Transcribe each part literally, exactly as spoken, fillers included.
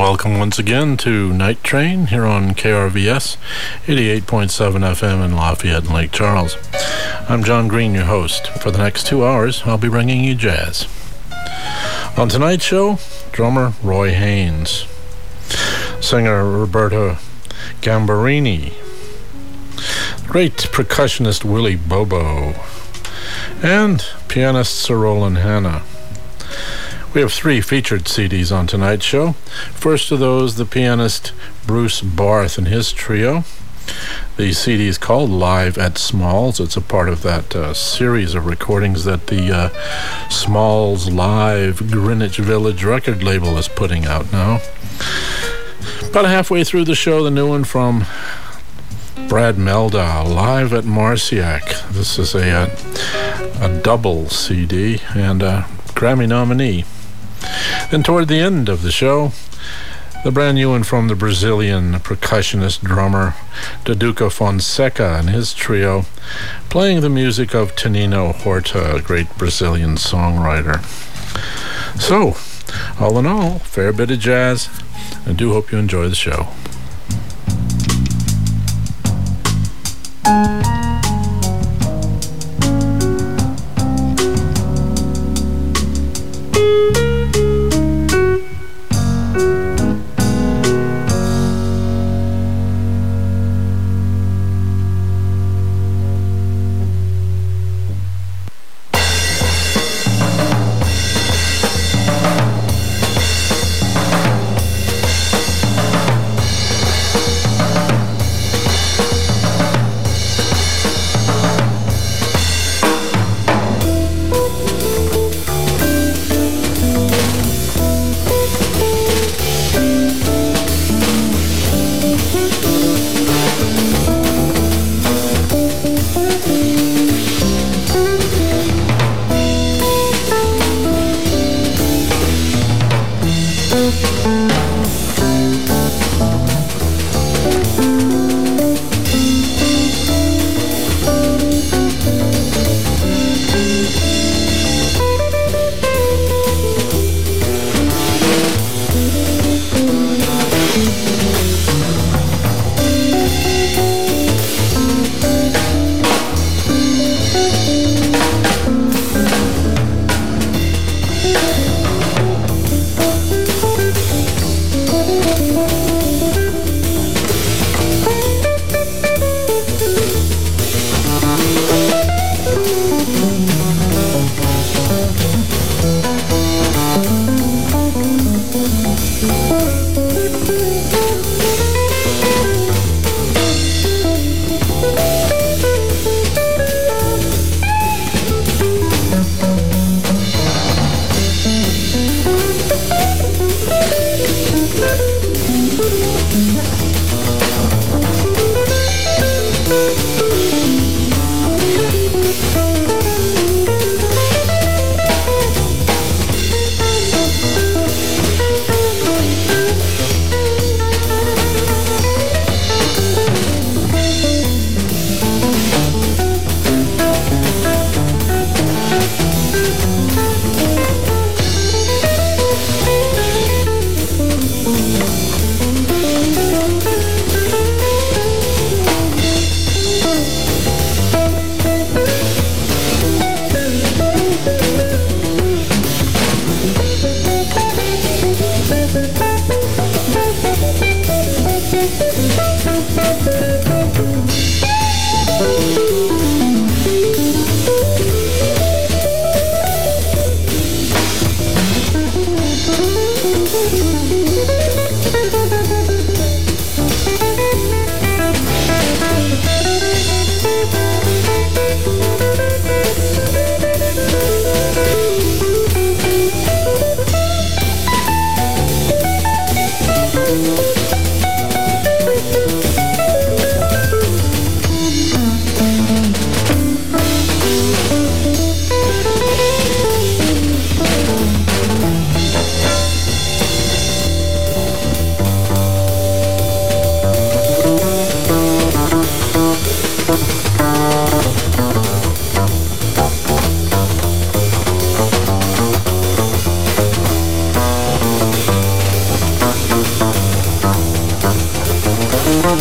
welcome once again to Night Train here on K R V S eighty-eight point seven F M in Lafayette and Lake Charles. I'm John Green, your host. For the next two hours, I'll be bringing you jazz. On tonight's show, drummer Roy Haynes, singer Roberto Gambarini, great percussionist Willie Bobo, and pianist Sir Roland Hanna. We have three featured C Ds on tonight's show. First of those, the pianist Bruce Barth and his trio. The C D is called Live at Smalls. It's a part of that uh, series of recordings that the uh, Smalls Live Greenwich Village record label is putting out now. About halfway through the show, the new one from Brad Mehldau, Live at Marciac. This is a, a, a double C D and a Grammy nominee. Then toward the end of the show, the brand new one from the Brazilian percussionist drummer Duduca Fonseca and his trio, playing the music of Tonino Horta, a great Brazilian songwriter. So, all in all, a fair bit of jazz. I do hope you enjoy the show.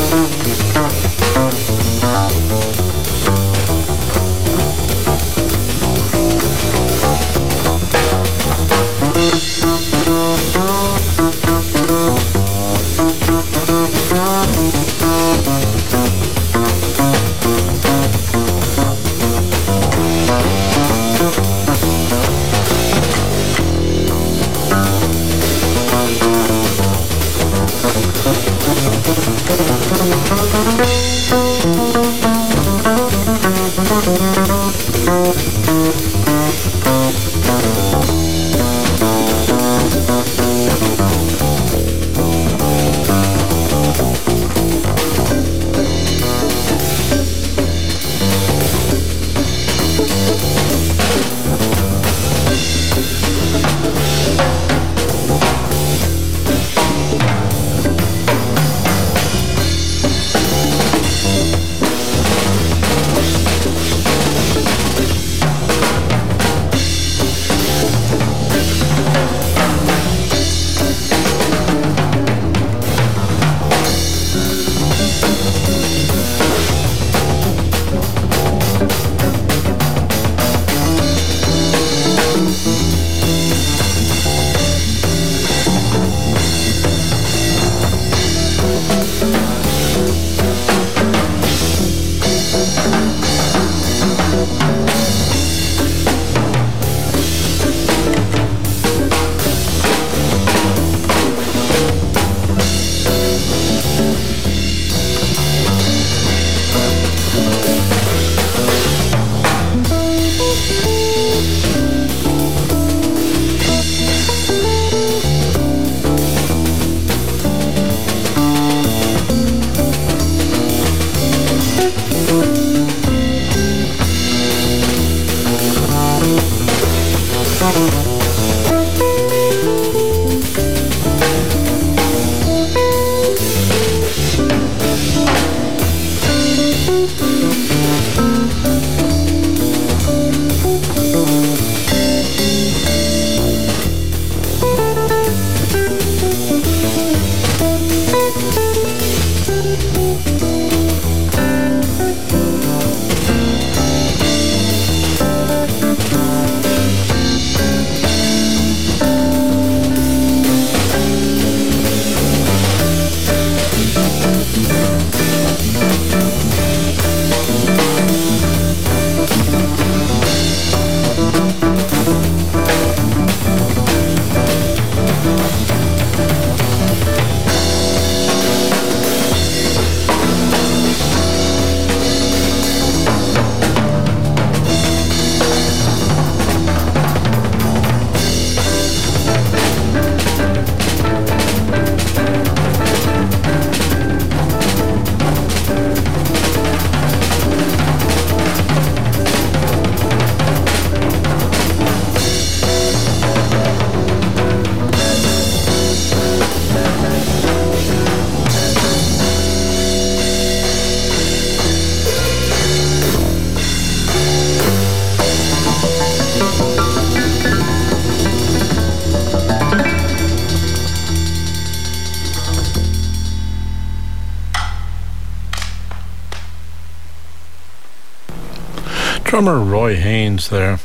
Drummer Roy Haynes there.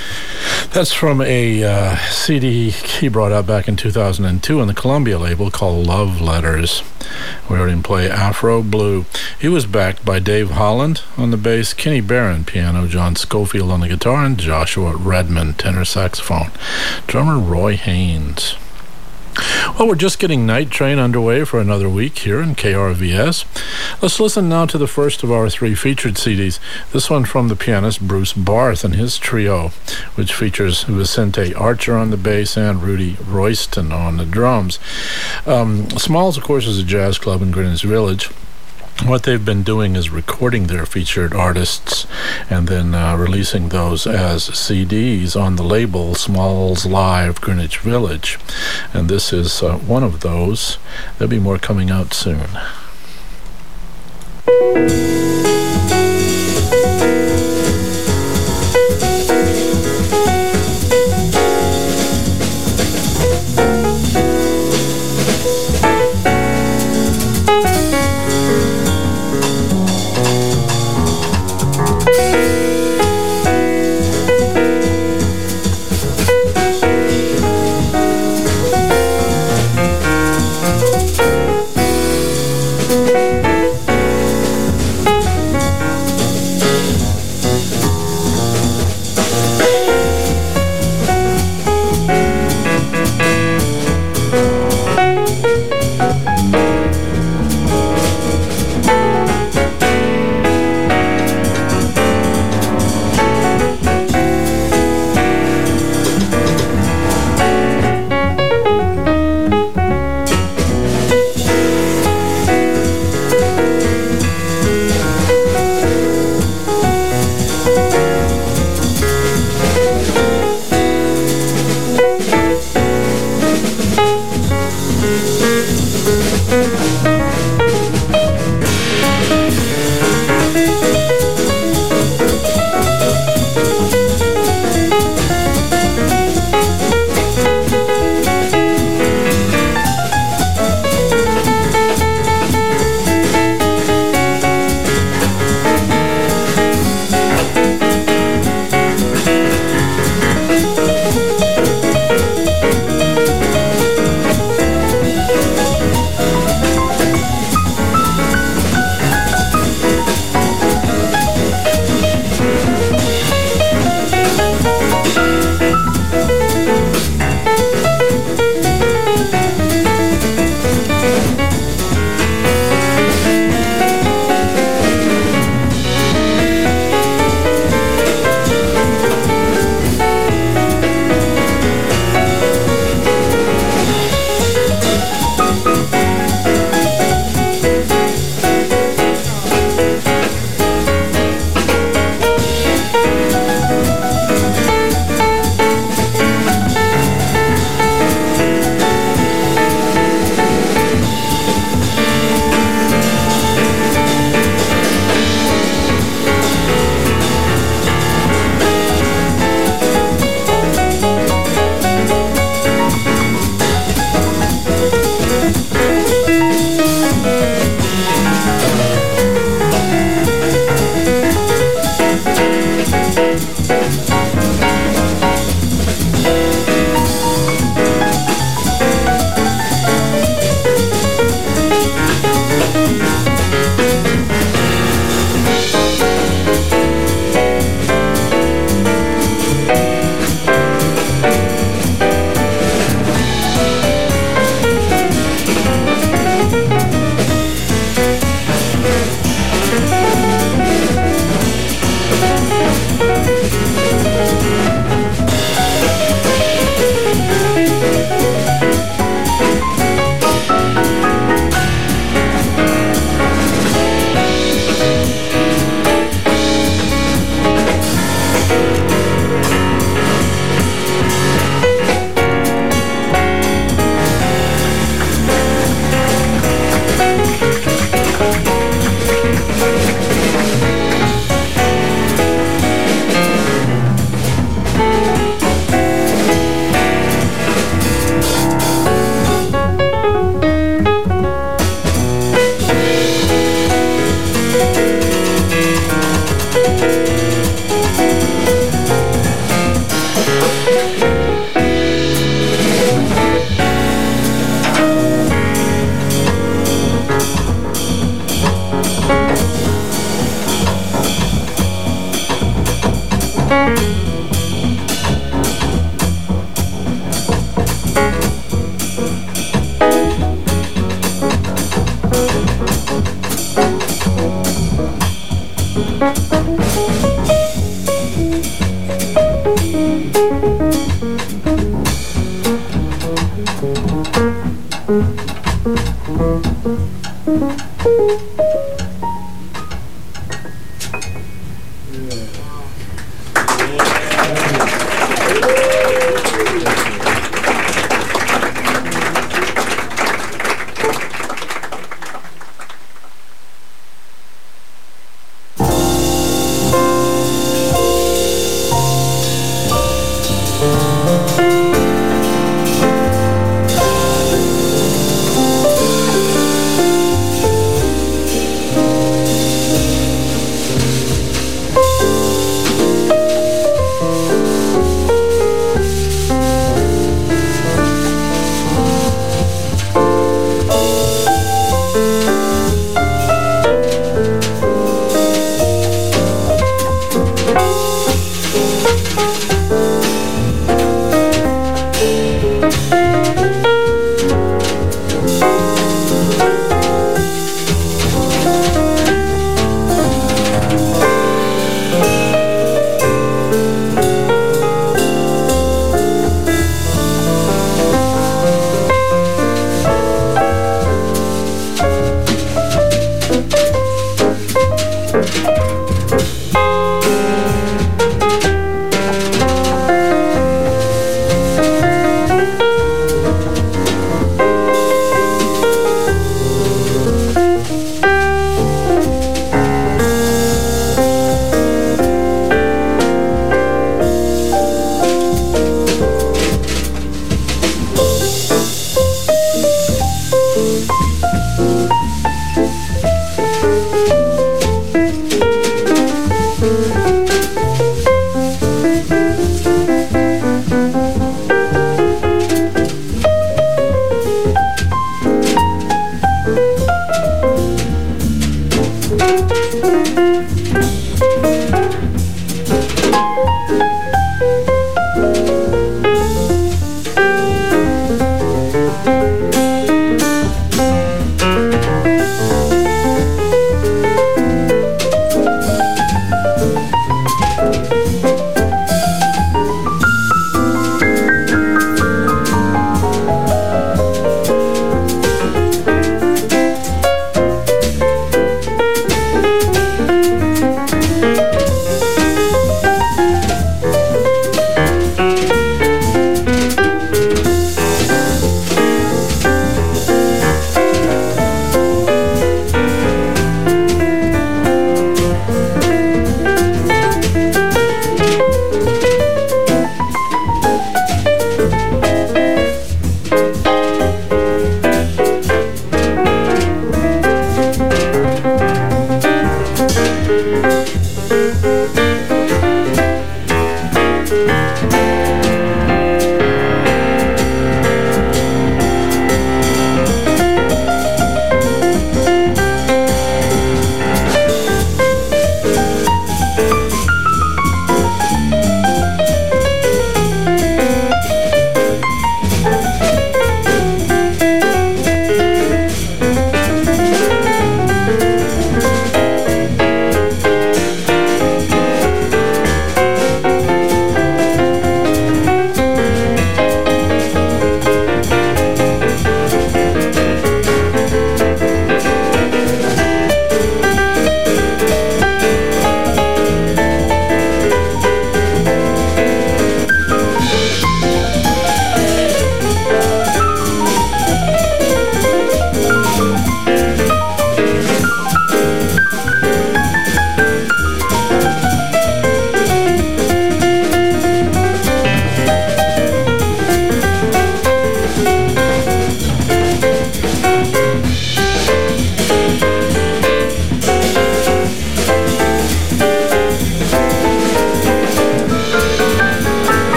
That's from a uh, C D he brought out back in two thousand two on the Columbia label called Love Letters. We heard him play Afro Blue. He was backed by Dave Holland on the bass, Kenny Barron piano, John Schofield on the guitar, and Joshua Redmond tenor saxophone. Drummer Roy Haynes. Well, we're just getting Night Train underway for another week here in K R V S. Let's listen now to the first of our three featured C Ds. This one from the pianist Bruce Barth and his trio, which features Vicente Archer on the bass and Rudy Royston on the drums. Um, Smalls, of course, is a jazz club in Greenwich Village. What they've been doing is recording their featured artists and then uh, releasing those as C Ds on the label Smalls Live Greenwich Village. And this is uh, one of those. There'll be more coming out soon.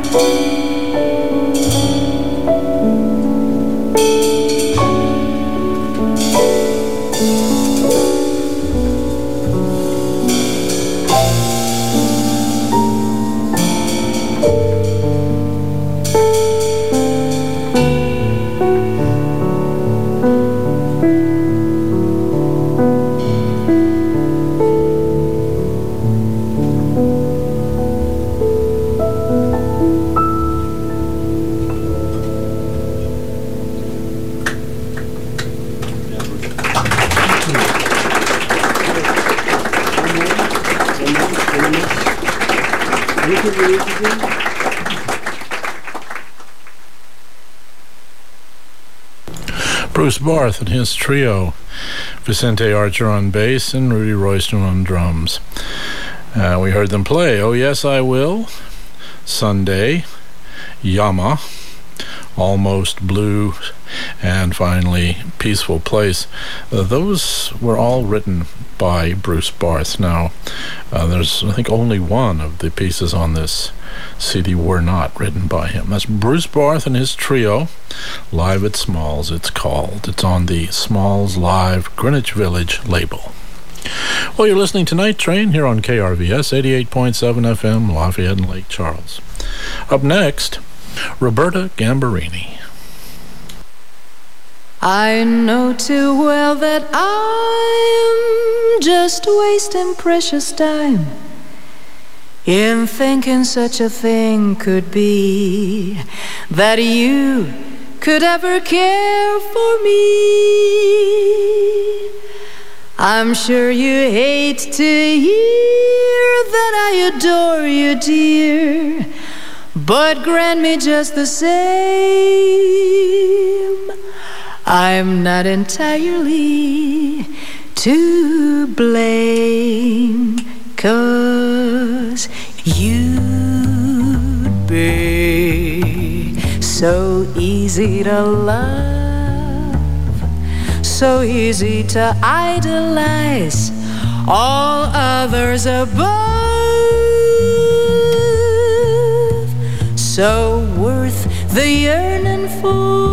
Bruce Barth and his trio, Vicente Archer on bass and Rudy Royston on drums. Uh, we heard them play Oh Yes I Will, Sunday, Yama, Almost Blue, and finally Peaceful Place. Uh, those were all written by Bruce Barth. Now, uh, there's, I think, only one of the pieces on this C D were not written by him. That's Bruce Barth and his trio, Live at Smalls, it's called. It's on the Smalls Live Greenwich Village label. Well, you're listening to Night Train here on K R V S, eighty-eight point seven F M, Lafayette and Lake Charles. Up next, Roberta Gambarini. I know too well that I'm just wasting precious time in thinking such a thing could be, that you could ever care for me. I'm sure you hate to hear that I adore you, dear, but grant me just the same, I'm not entirely to blame, 'cause you'd be so easy to love, so easy to idolize, all others above, so worth the yearning for,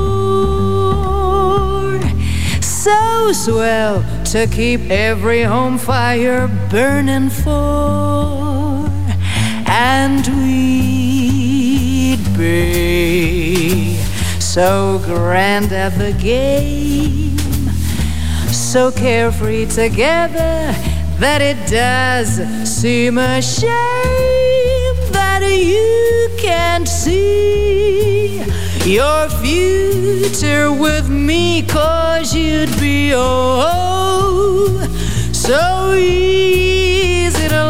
so swell to keep every home fire burning for, and we'd be so grand at the game, so carefree together that it does seem a shame that you can't see your future with me, 'cause you'd be oh, so easy to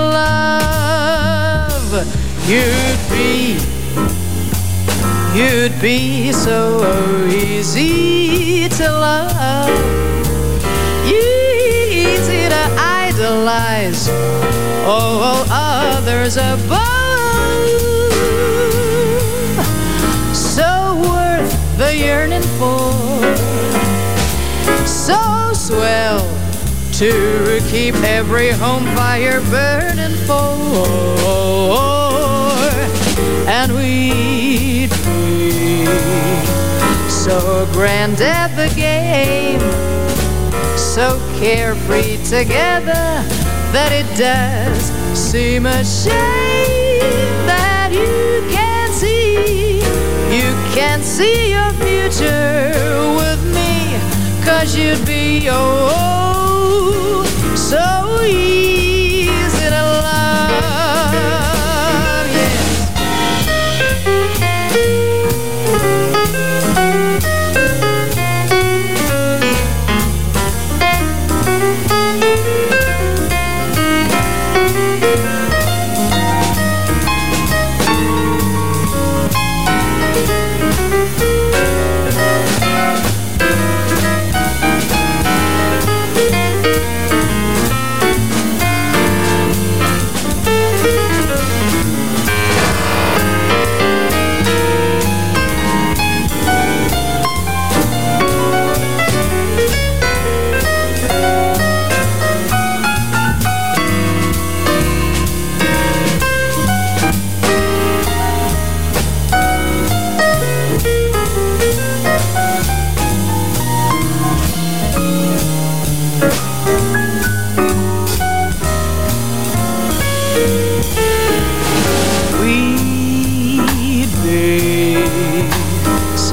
love. You'd be, you'd be so easy to love, easy to idolize, all others above, so worth the yearning for, so swell to keep every home fire burning for, and we'd be so grand at the game, so carefree together that it does seem a shame that you can't see, you can't see your future with me, 'cause you'd be oh, so easy to love, yes.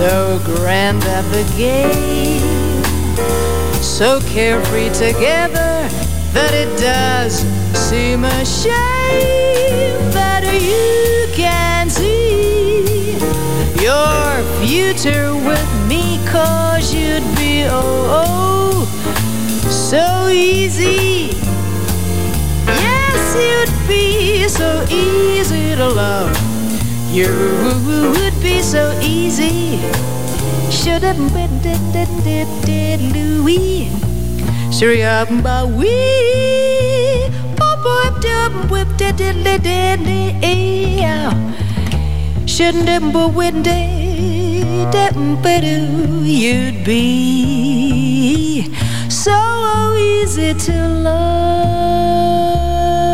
so grand at the game, so carefree together that it does seem a shame that you can see your future with me, 'cause you'd be oh, oh so easy. Yes, you'd be so easy to love. You would be so easy. Should have been did did did did Louis. Sure up by we. Pop up dub whip did did did did. Shouldn't have been with did you'd be so easy to love.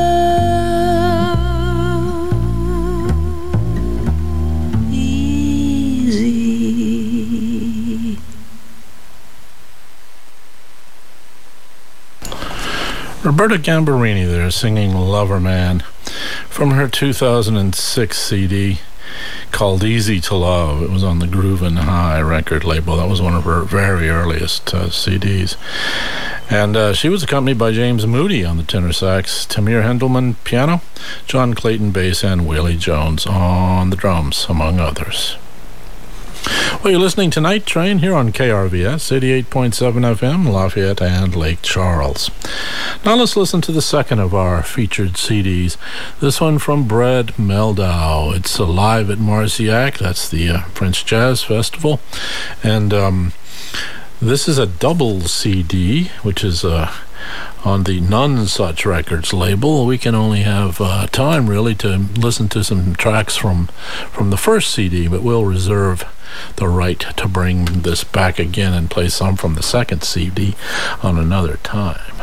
Roberta Gambarini there singing Lover Man from her two thousand six C D called Easy to Love. It was on the Groovin' High record label. That was one of her very earliest uh, C Ds. And uh, she was accompanied by James Moody on the tenor sax, Tamir Hendelman piano, John Clayton bass, and Willie Jones on the drums, among others. Well, you're listening to Night Train here on K R V S, eighty-eight point seven F M, Lafayette and Lake Charles. Now let's listen to the second of our featured C Ds. This one from Brad Meldau. It's live at Marciac. That's the uh, French Jazz Festival. And um, this is a double C D, which is uh, on the None Such Records label. We can only have uh, time, really, to listen to some tracks from, from the first C D, but we'll reserve the right to bring this back again and play some from the second C D on another time.